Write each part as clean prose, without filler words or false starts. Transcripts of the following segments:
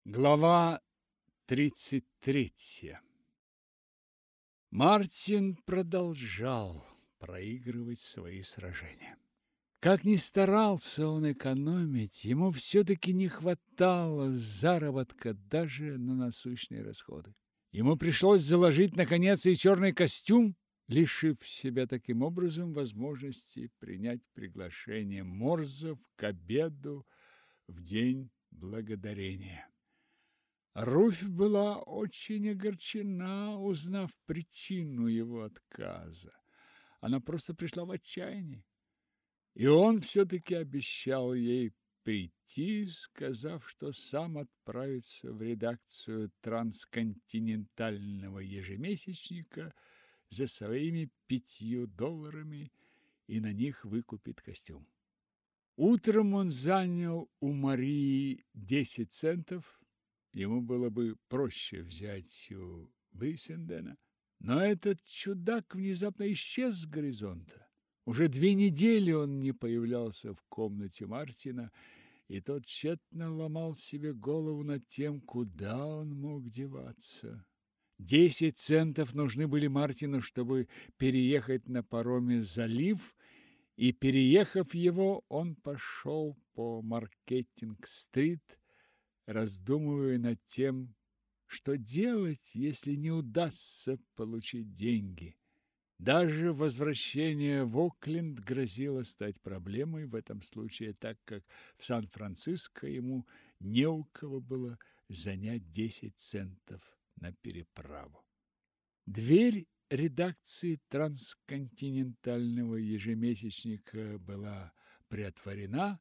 Глава 33. Мартин продолжал проигрывать свои сражения. Как ни старался он экономить, ему все-таки не хватало заработка даже на насущные расходы. Ему пришлось заложить, наконец, и черный костюм, лишив себя таким образом возможности принять приглашение Морзов к обеду в день благодарения. Руфь была очень огорчена, узнав причину его отказа. Она просто пришла в отчаяние. И он все-таки обещал ей прийти, сказав, что сам отправится в редакцию трансконтинентального ежемесячника за своими $5 и на них выкупит костюм. Утром он занял у Марии 10 центов. Ему было бы проще взять у Бриссендена, но этот чудак внезапно исчез с горизонта. Уже 2 недели он не появлялся в комнате Мартина, и тот тщетно ломал себе голову над тем, куда он мог деваться. 10 центов нужны были Мартину, чтобы переехать на пароме залив, и, переехав его, он пошел по Маркетинг-стрит, раздумывая над тем, что делать, если не удастся получить деньги. Даже возвращение в Окленд грозило стать проблемой в этом случае, так как в Сан-Франциско ему не у кого было занять 10 центов на переправу. Дверь редакции трансконтинентального ежемесячника была приотворена,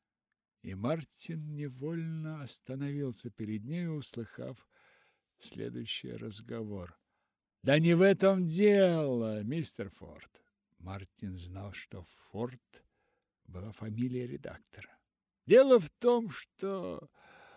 и Мартин невольно остановился перед ней, услыхав следующий разговор. «Да не в этом дело, мистер Форд». Мартин знал, что Форд была фамилия редактора. «Дело в том, что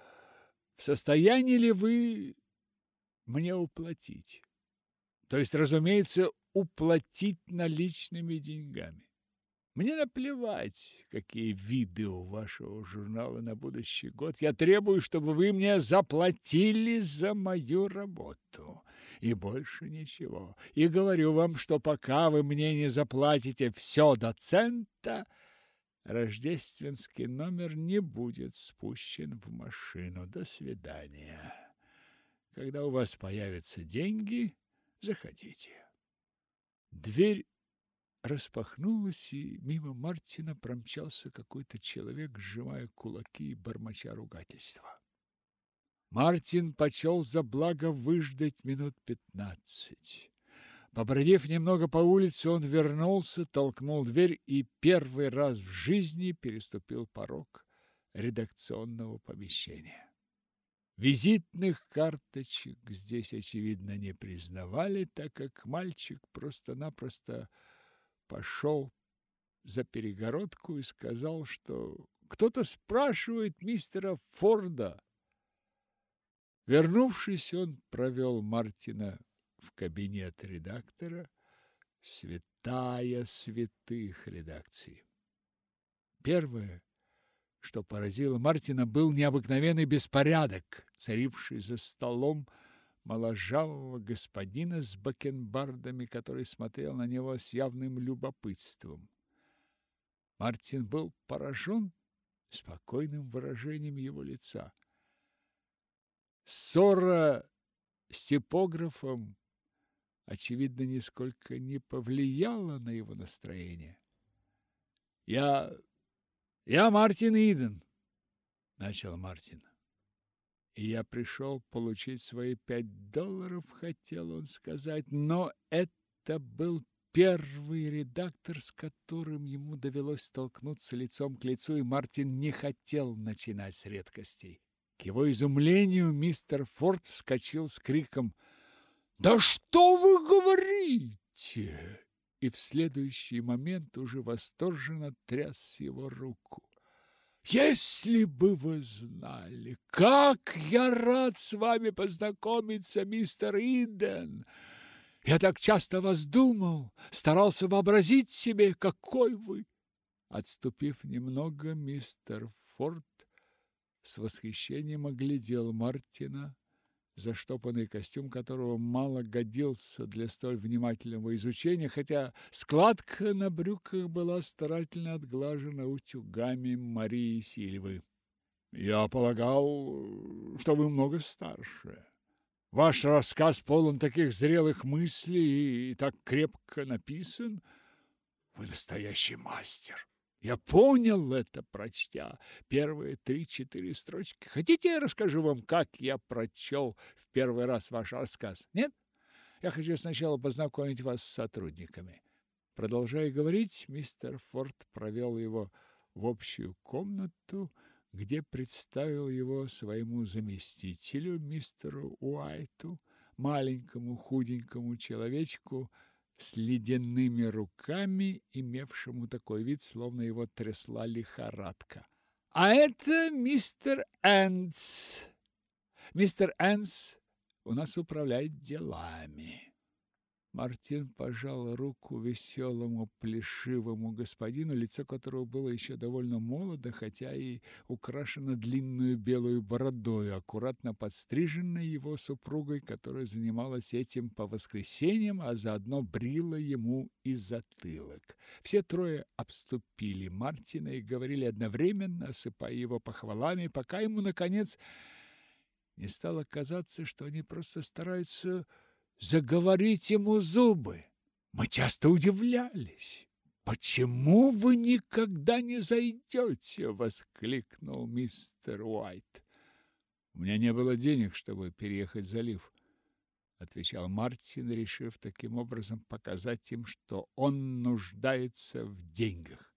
в состоянии ли вы мне уплатить? То есть, разумеется, уплатить наличными деньгами. Мне наплевать, какие виды у вашего журнала на будущий год. Я требую, чтобы вы мне заплатили за мою работу. И больше ничего. И говорю вам, что пока вы мне не заплатите все до цента, рождественский номер не будет спущен в машину. До свидания. Когда у вас появятся деньги, заходите». Дверь распахнулась, и мимо Мартина промчался какой-то человек, сжимая кулаки и бормоча ругательства. Мартин почел за благо выждать минут 15. Побродив немного по улице, он вернулся, толкнул дверь и первый раз в жизни переступил порог редакционного помещения. Визитных карточек здесь, очевидно, не признавали, так как мальчик просто-напросто пошел за перегородку и сказал, что кто-то спрашивает мистера Форда. Вернувшись, он провел Мартина в кабинет редактора, святая святых редакции. Первое, что поразило Мартина, был необыкновенный беспорядок, царивший за столом моложавого господина с бакенбардами, который смотрел на него с явным любопытством. Мартин был поражен спокойным выражением его лица. Ссора с типографом, очевидно, нисколько не повлияла на его настроение. «Я Мартин Иден», — начал Мартин. «И я пришел получить свои $5, хотел он сказать, но это был первый редактор, с которым ему довелось столкнуться лицом к лицу, и Мартин не хотел начинать с редкостей. К его изумлению мистер Форд вскочил с криком: «Да что вы говорите?» И в следующий момент уже восторженно тряс его руку. «Если бы вы знали, как я рад с вами познакомиться, мистер Иден! Я так часто вас думал, старался вообразить себе, какой вы!» Отступив немного, мистер Форд с восхищением оглядел Мартина, заштопанный костюм которого мало годился для столь внимательного изучения, хотя складка на брюках была старательно отглажена утюгами Марии Сильвы. «Я полагал, что вы много старше. Ваш рассказ полон таких зрелых мыслей и так крепко написан. Вы настоящий мастер. Я понял это, прочтя первые 3-4 строчки. Хотите, я расскажу вам, как я прочел в первый раз ваш рассказ? Нет? Я хочу сначала познакомить вас с сотрудниками». Продолжая говорить, мистер Форд провел его в общую комнату, где представил его своему заместителю, мистеру Уайту, маленькому худенькому человечку с ледяными руками, имевшему такой вид, словно его трясла лихорадка. «А это мистер Энс. Мистер Энс у нас управляет делами». Мартин пожал руку веселому плешивому господину, лицо которого было еще довольно молодо, хотя и украшено длинную белую бородой, аккуратно подстриженной его супругой, которая занималась этим по воскресеньям, а заодно брила ему и затылок. Все трое обступили Мартина и говорили одновременно, осыпая его похвалами, пока ему, наконец, не стало казаться, что они просто стараются заговорить ему зубы. Мы часто удивлялись. «Почему вы никогда не зайдете?» — воскликнул мистер Уайт. «У меня не было денег, чтобы переехать в залив», — отвечал Мартин, решив таким образом показать им, что он нуждается в деньгах.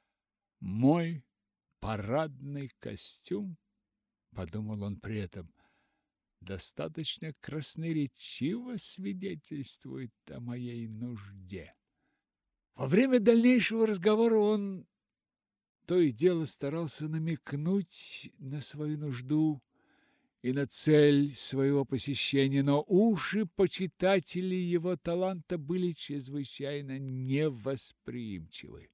«Мой парадный костюм», — подумал он при этом, достаточно красноречиво свидетельствует о моей нужде. Во время дальнейшего разговора он то и дело старался намекнуть на свою нужду и на цель своего посещения, но уши почитателей его таланта были чрезвычайно невосприимчивы.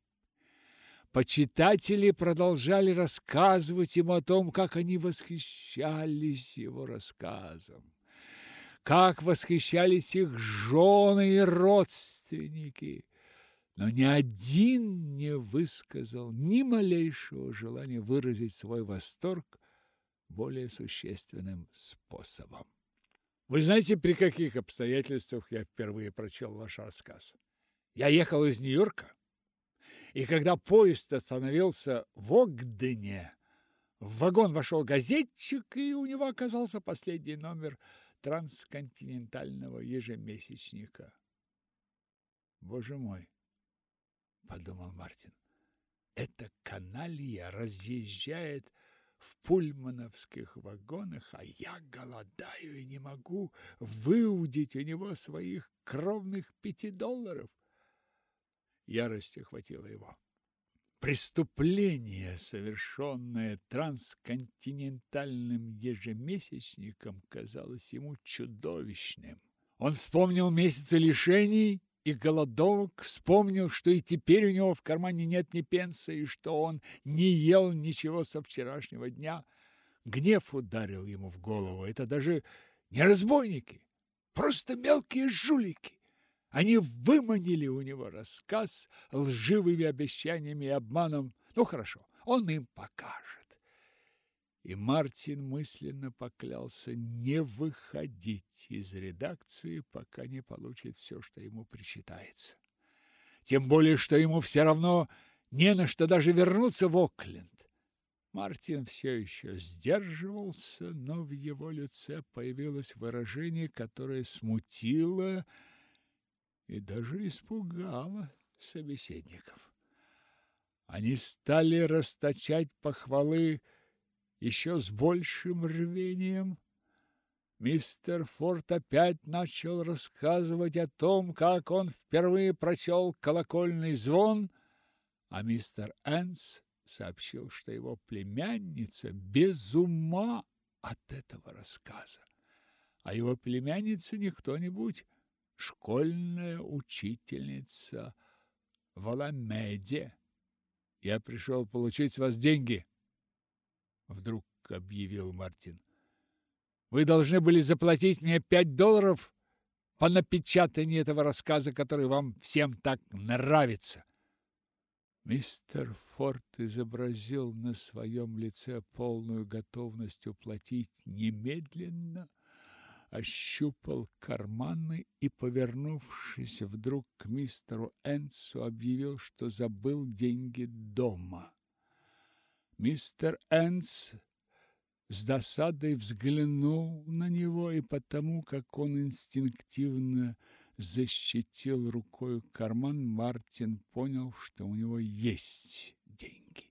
Почитатели продолжали рассказывать ему о том, как они восхищались его рассказом, как восхищались их жены и родственники, но ни один не высказал ни малейшего желания выразить свой восторг более существенным способом. Вы знаете, при каких обстоятельствах я впервые прочел ваш рассказ? Я ехал из Нью-Йорка, и когда поезд остановился в Огдене, в вагон вошел газетчик, и у него оказался последний номер трансконтинентального ежемесячника. «Боже мой!» — подумал Мартин. «Эта каналья разъезжает в пульмановских вагонах, а я голодаю и не могу выудить у него своих кровных $5. Ярость охватила его. Преступление, совершенное трансконтинентальным ежемесячником, казалось ему чудовищным. Он вспомнил месяцы лишений и голодовок, вспомнил, что и теперь у него в кармане нет ни пенса, и что он не ел ничего со вчерашнего дня. Гнев ударил ему в голову. Это даже не разбойники, просто мелкие жулики. Они выманили у него рассказ лживыми обещаниями и обманом. Ну, хорошо, он им покажет. И Мартин мысленно поклялся не выходить из редакции, пока не получит все, что ему причитается. Тем более, что ему все равно не на что даже вернуться в Окленд. Мартин все еще сдерживался, но в его лице появилось выражение, которое смутило и даже испугало собеседников. Они стали расточать похвалы еще с большим рвением. Мистер Форд опять начал рассказывать о том, как он впервые прочел колокольный звон, а мистер Энс сообщил, что его племянница без ума от этого рассказа. А его племянница не кто-нибудь, школьная учительница в Аламеде. «Я пришел получить с вас деньги», — вдруг объявил Мартин. Вы должны были заплатить мне $5 по напечатанию этого рассказа, который вам всем так нравится. Мистер Форд изобразил на своем лице полную готовность уплатить немедленно, ощупал карманы и, повернувшись вдруг к мистеру Энсу, объявил, что забыл деньги дома. Мистер Энс с досадой взглянул на него, и потому, как он инстинктивно защитил рукой карман, Мартин понял, что у него есть деньги.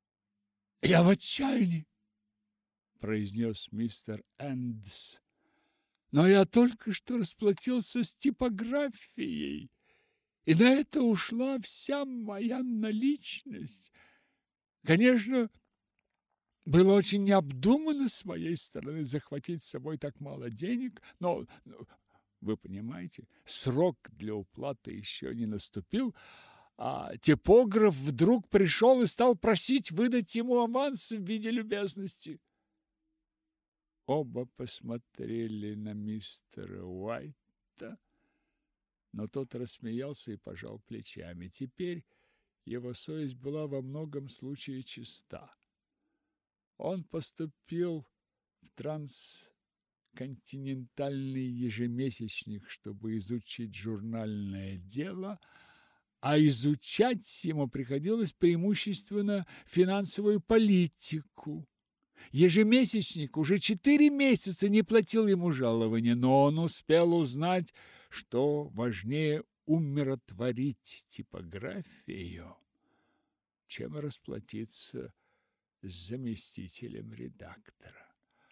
«Я в отчаянии!» – произнес мистер Энс. «Но я только что расплатился с типографией, и на это ушла вся моя наличность. Конечно, было очень необдуманно с моей стороны захватить с собой так мало денег, но, вы понимаете, срок для уплаты еще не наступил, а типограф вдруг пришел и стал просить выдать ему аванс в виде любезности». Оба посмотрели на мистера Уайта, но тот рассмеялся и пожал плечами. Теперь его совесть была во многом случае чиста. Он поступил в трансконтинентальный ежемесячник, чтобы изучить журнальное дело, а изучать ему приходилось преимущественно финансовую политику. Ежемесячник уже 4 месяца не платил ему жалования, но он успел узнать, что важнее умиротворить типографию, чем расплатиться с заместителем редактора.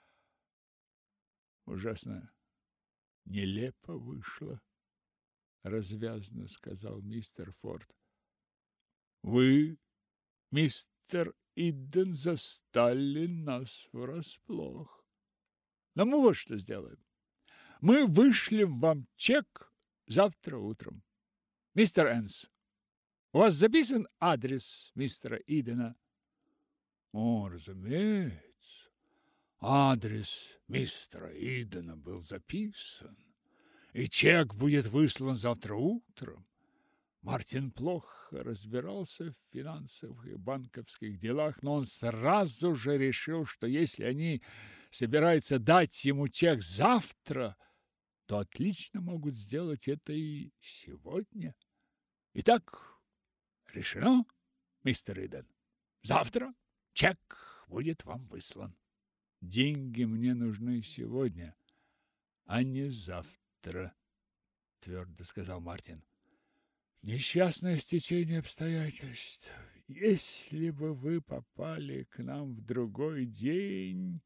Ужасно нелепо вышло, развязно сказал мистер Форд. Вы, мистер Иден, застали нас врасплох. Но мы вот что сделаем. Мы вышлем вам чек завтра утром. Мистер Энс, у вас записан адрес мистера Идена? О, разумеется. Адрес мистера Идена был записан, и чек будет выслан завтра утром. Мартин плохо разбирался в финансовых и банковских делах, но он сразу же решил, что если они собираются дать ему чек завтра, то отлично могут сделать это и сегодня. Итак, решено, мистер Иден. Завтра чек будет вам выслан. Деньги мне нужны сегодня, а не завтра, твердо сказал Мартин. Несчастное стечение обстоятельств. Если бы вы попали к нам в другой день,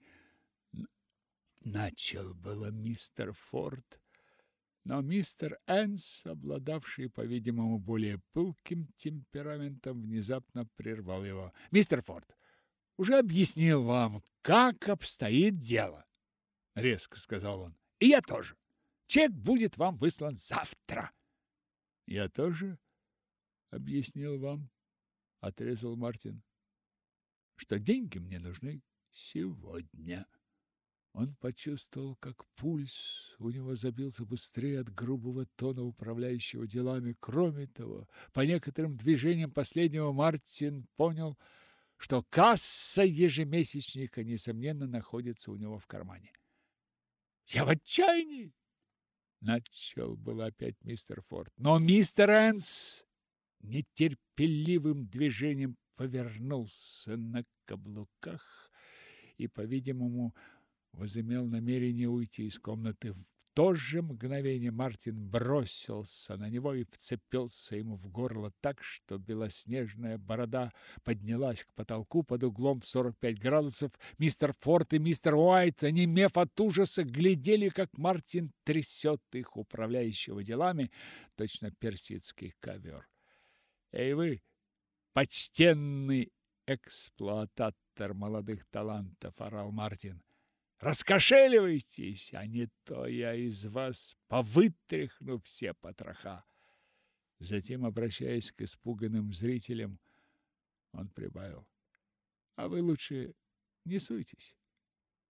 начал было мистер Форд, но мистер Энс, обладавший, по-видимому, более пылким темпераментом, внезапно прервал его. Мистер Форд, уже объяснил вам, как обстоит дело, резко сказал он. И я тоже. Чек будет вам выслан завтра. Я тоже объяснил вам, отрезал Мартин, что деньги мне нужны сегодня. Он почувствовал, как пульс у него забился быстрее от грубого тона управляющего делами. Кроме того, по некоторым движениям последнего Мартин понял, что касса ежемесячника, несомненно, находится у него в кармане. «Я в отчаянии!» Начал было опять мистер Форд, но мистер Энс нетерпеливым движением повернулся на каблуках и, по-видимому, возымел намерение уйти из комнаты. В то же мгновение Мартин бросился на него и вцепился ему в горло так, что белоснежная борода поднялась к потолку под углом в 45 градусов. Мистер Форд и мистер Уайт, онемев от ужаса, глядели, как Мартин трясет их, управляющего делами, точно персидский ковер. «Эй вы, почтенный эксплуататор молодых талантов!» – орал Мартин. «Раскошеливайтесь, а не то я из вас повытряхну все потроха». Затем, обращаясь к испуганным зрителям, он прибавил: «А вы лучше не суйтесь.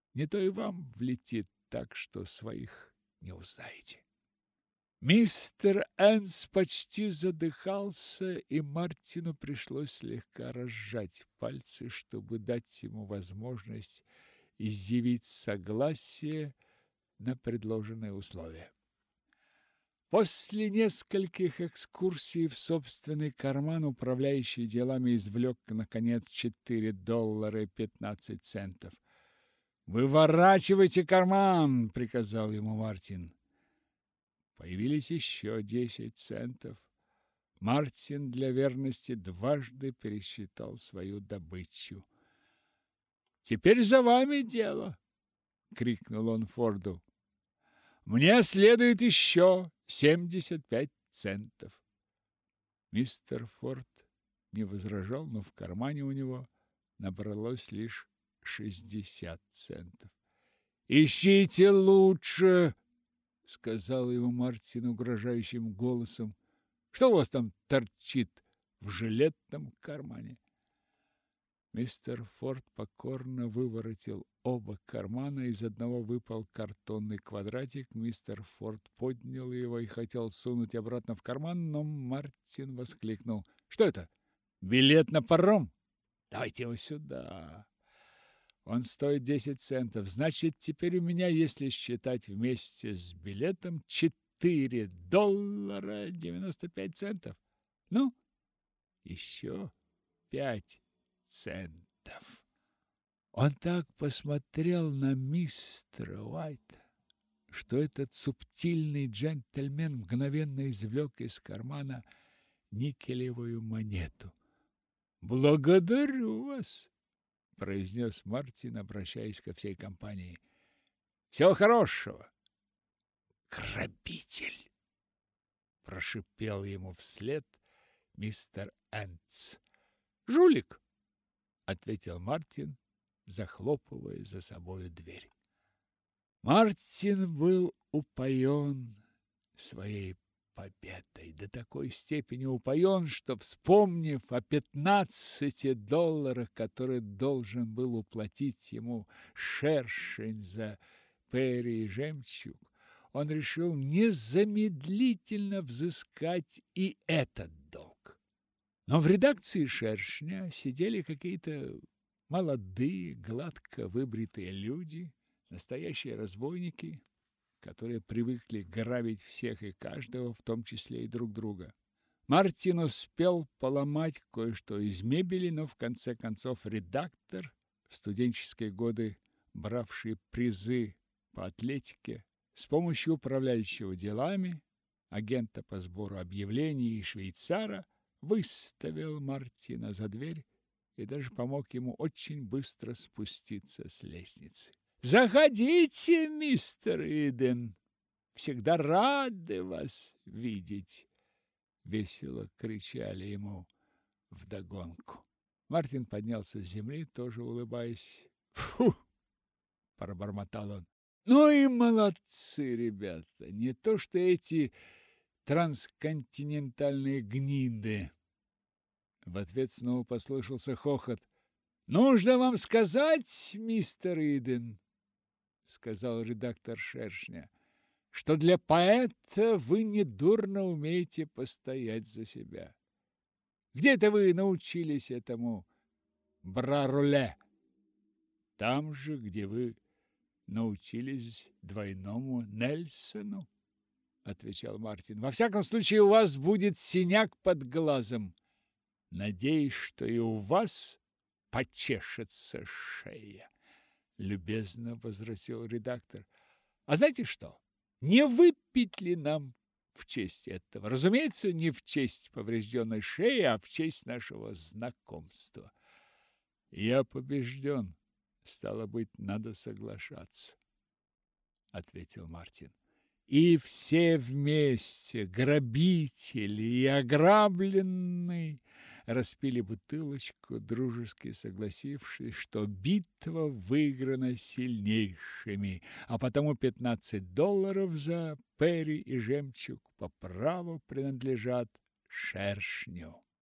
Не то и вам влетит так, что своих не узнаете. Мистер Энс почти задыхался, и Мартину пришлось слегка разжать пальцы, чтобы дать ему возможность изъявить согласие на предложенные условия. После нескольких экскурсий в собственный карман управляющий делами извлек, наконец, $4.15. «Выворачивайте карман!» – приказал ему Мартин. Появились еще 10 центов. Мартин для верности дважды пересчитал свою добычу. «Теперь за вами дело!» – крикнул он Форду. «Мне следует еще 75 центов». Мистер Форд не возражал, но в кармане у него набралось лишь 60 центов. «Ищите лучше!» — сказал ему Мартин угрожающим голосом. «Что у вас там торчит в жилетном кармане?» Мистер Форд покорно выворотил оба кармана, из одного выпал картонный квадратик. Мистер Форд поднял его и хотел сунуть обратно в карман, но Мартин воскликнул: «Что это? Билет на паром? Давайте его сюда. Он стоит 10 центов. Значит, теперь у меня, если считать вместе с билетом, $4.95. Ну, еще 5 центов». Он так посмотрел на мистера Уайта, что этот субтильный джентльмен мгновенно извлек из кармана никелевую монету. «Благодарю вас», — произнес Мартин, обращаясь ко всей компании. «Всего хорошего!» «Грабитель!» — прошипел ему вслед мистер Энтс. «Жулик!» — ответил Мартин, захлопывая за собою дверь. Мартин был упоен своей победой, до такой степени упоен, что, вспомнив о $15, которые должен был уплатить ему Шершень за Перри и жемчуг, он решил незамедлительно взыскать и этот долг. Но в редакции Шершня сидели какие-то молодые, гладко выбритые люди, настоящие разбойники, которые привыкли грабить всех и каждого, в том числе и друг друга. Мартин успел поломать кое-что из мебели, но в конце концов редактор, в студенческие годы бравший призы по атлетике, с помощью управляющего делами, агента по сбору объявлений и швейцара, выставил Мартина за дверь и даже помог ему очень быстро спуститься с лестницы. «Заходите, мистер Иден! Всегда рады вас видеть!» — весело кричали ему вдогонку. Мартин поднялся с земли, тоже улыбаясь. «Фу!» — пробормотал он. «Ну и молодцы, ребята! Не то что эти трансконтинентальные гниды!» В ответ снова послышался хохот. «Нужно вам сказать, мистер Иден, — сказал редактор Шершня, — что для поэта вы недурно умеете постоять за себя. Где это вы научились этому бра-руле?» «Там же, где вы научились двойному Нельсону, — отвечал Мартин. — Во всяком случае, у вас будет синяк под глазом. Надеюсь, что и у вас почешется шея, — любезно возразил редактор. — А знаете что? Не выпить ли нам в честь этого? Разумеется, не в честь поврежденной шеи, а в честь нашего знакомства. — Я побежден. Стало быть, надо соглашаться, — ответил Мартин. И все вместе, грабители и ограбленный, распили бутылочку, дружески согласившись, что битва выиграна сильнейшими, а потому $15 за Перри и жемчуг по праву принадлежат Шершню.